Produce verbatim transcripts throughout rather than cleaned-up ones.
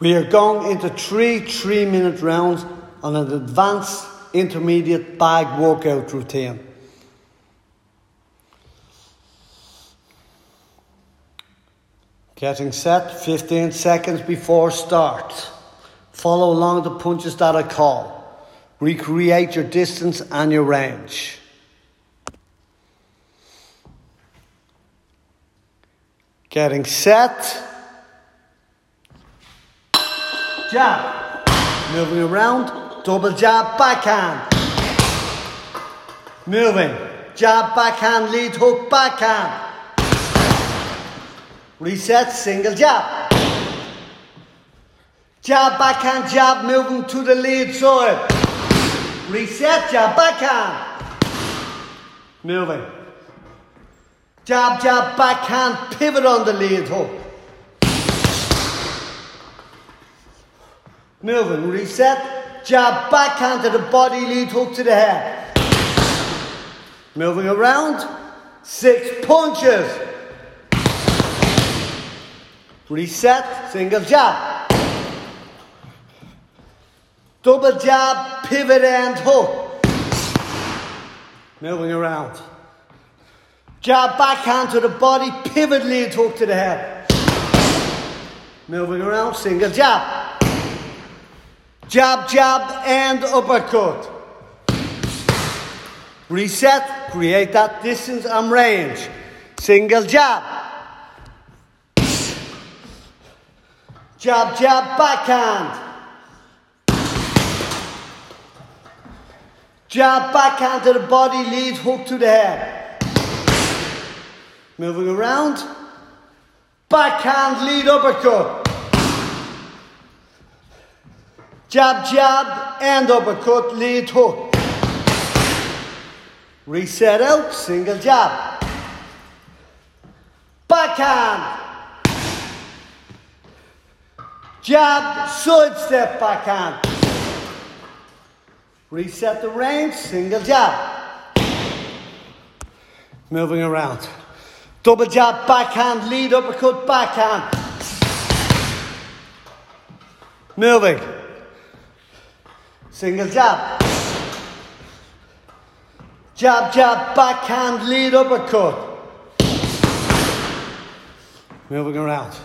We are going into three three-minute rounds on an advanced intermediate bag workout routine. Getting set fifteen seconds before start. Follow along the punches that I call. Recreate your distance and your range. Getting set. Jab. Moving around. Double jab, backhand. Moving. Jab, backhand, lead hook, backhand. Reset, single jab. Jab, backhand, jab, moving to the lead side. Reset, jab, backhand. Moving. Jab, jab, backhand, pivot on the lead hook. Moving, reset. Jab, backhand to the body, lead hook to the head. Moving around. Six punches. Reset, single jab. Double jab, pivot and hook. Moving around. Jab, backhand to the body, pivot, lead hook to the head. Moving around, single jab. Jab, jab and uppercut. Reset, create that distance and range. Single jab. Jab, jab, backhand. Jab, backhand to the body, lead hook to the head. Moving around. Backhand, lead uppercut. Jab, jab, and uppercut, lead hook. Reset out, single jab. Backhand. Jab, side step, backhand. Reset the range, single jab. Moving around. Double jab, backhand, lead uppercut, backhand. Moving. Single jab. Jab, jab, backhand, lead uppercut. Moving around.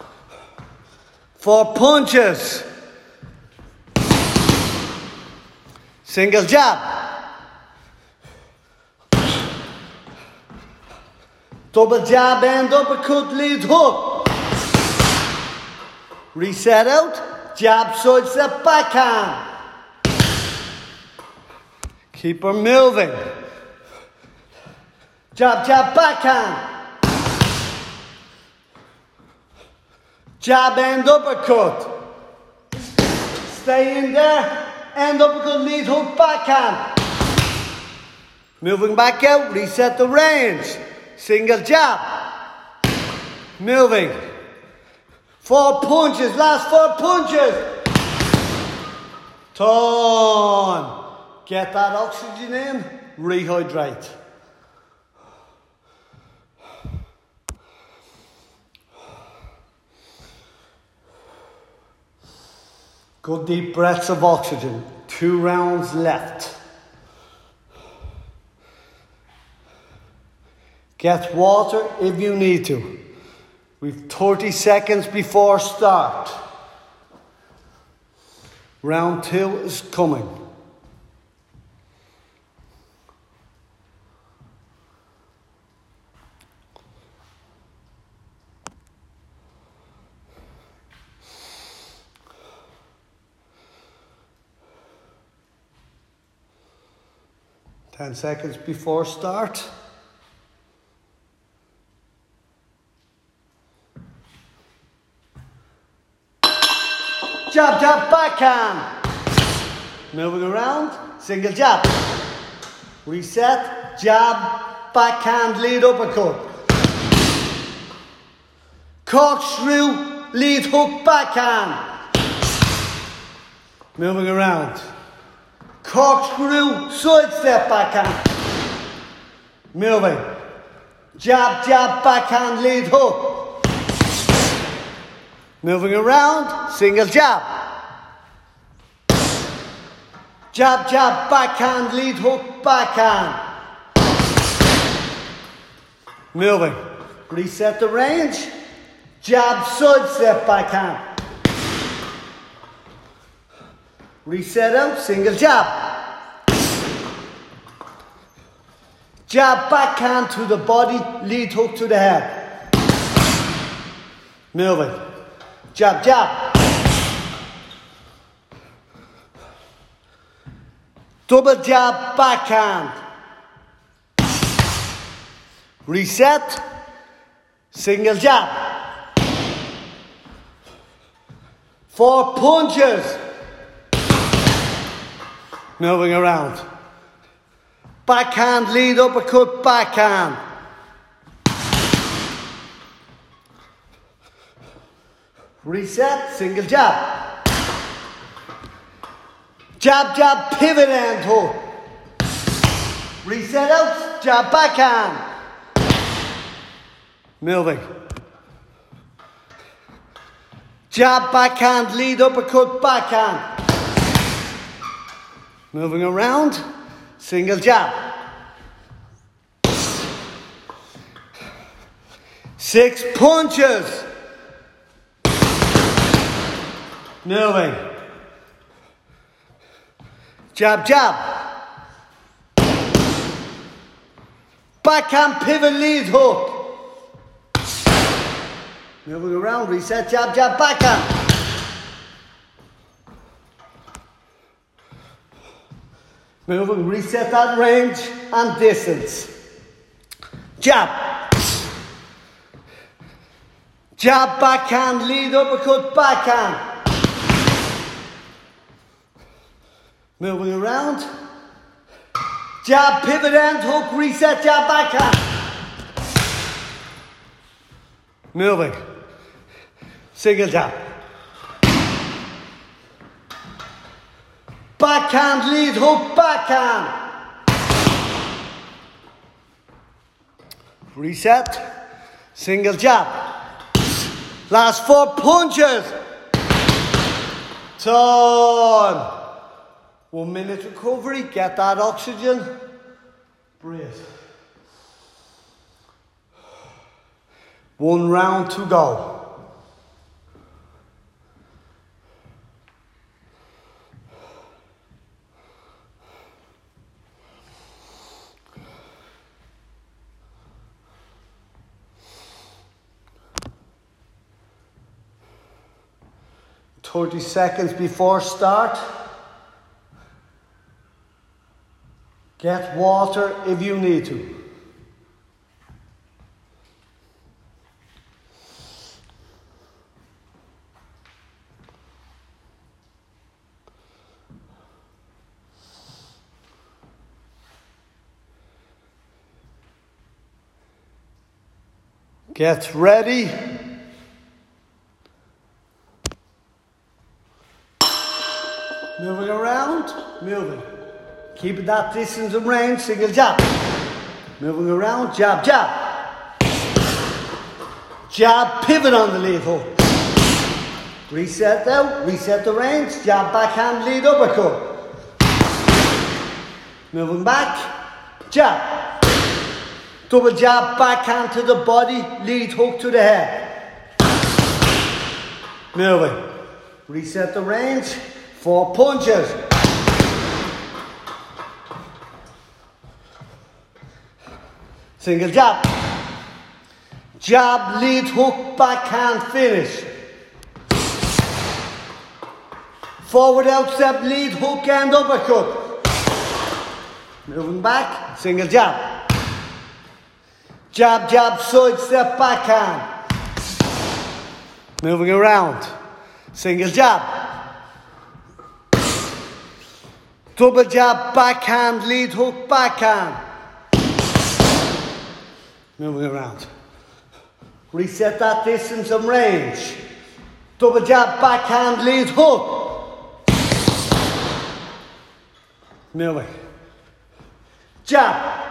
Four punches. Single jab. Double jab and uppercut, lead hook. Reset out. Jab, side step, backhand. Keep her moving. Jab, jab, backhand. Jab and uppercut. Stay in there. And uppercut, lead hook, backhand. Moving back out, reset the range. Single jab. Moving. Four punches, last four punches. Turn. Get that oxygen in, rehydrate. Good deep breaths of oxygen. Two rounds left. Get water if you need to. We've thirty seconds before start. Round two is coming. Ten seconds before start. Jab, jab, backhand. Moving around, single jab. Reset, jab, backhand, lead uppercut. Corkscrew, lead hook, backhand. Moving around. Corkscrew, side step, backhand. Moving. Jab, jab, backhand, lead hook. Moving around, single jab. Jab, jab, backhand, lead hook, backhand. Moving. Reset the range. Jab, side step, backhand. Reset out, single jab. Jab, backhand to the body, lead hook to the head. Moving. Jab, jab. Double jab, backhand. Reset. Single jab. Four punches. Moving around. Backhand, lead uppercut, backhand. Reset, single jab. Jab, jab, pivot and hook. Reset out, jab, backhand. Moving. Jab, backhand, lead uppercut, backhand. Moving around, single jab. Six punches. Moving. Jab, jab. Backhand pivot lead hook. Moving around, reset, jab, jab, backhand. Moving, reset that range and distance. Jab. Jab, backhand, lead uppercut, backhand. Moving around. Jab, pivot end, hook, reset, jab, backhand. Moving. Single jab. Backhand, lead hook, backhand. Reset. Single jab. Last four punches. Turn. One minute recovery. Get that oxygen. Breathe. One round to go. thirty seconds before start. Get water if you need to. Get ready. Moving around, moving. Keep it that distance and range, single jab. Moving around, jab, jab. Jab, pivot on the lead hook. Reset out, reset the range, jab, backhand, lead uppercut. Moving back, jab. Double jab, backhand to the body, lead hook to the head. Moving. Reset the range, four punches. Single jab. Jab, lead hook, backhand, finish. Forward outstep, lead hook and uppercut. Moving back, single jab. Jab, jab, side step, backhand. Moving around, single jab. Double jab, backhand, lead hook, backhand. Moving around. Reset that distance and range. Double jab, backhand, lead hook. Moving. Jab.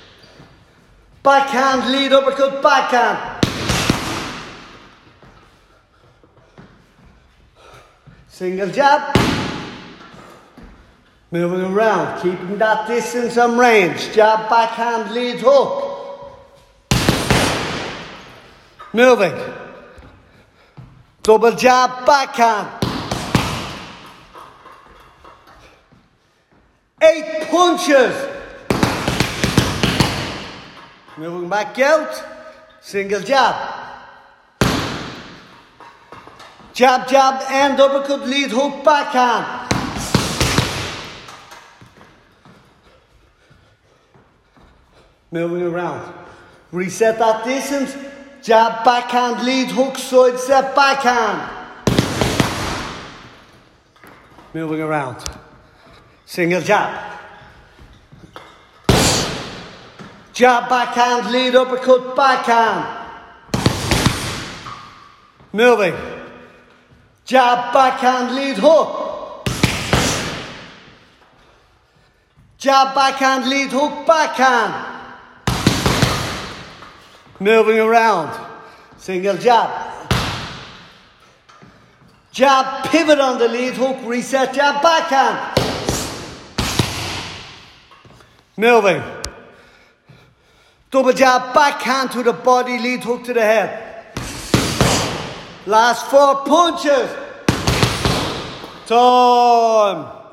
Backhand, lead uppercut, backhand. Single jab. Moving around, keeping that distance and range. Jab, backhand, lead hook. Moving. Double jab, backhand. Eight punches. Moving back out. Single jab. Jab, jab, and uppercut, lead hook, backhand. Moving around. Reset that distance. Jab, backhand, lead hook, side step, backhand. Moving around. Single jab. Jab, backhand, lead uppercut, backhand. Moving. Jab, backhand, lead hook. Jab, backhand, lead hook, backhand. Moving around. Single jab. Jab, pivot on the lead hook, reset, jab, backhand. Moving. Double jab, backhand to the body, lead hook to the head. Last four punches. Time.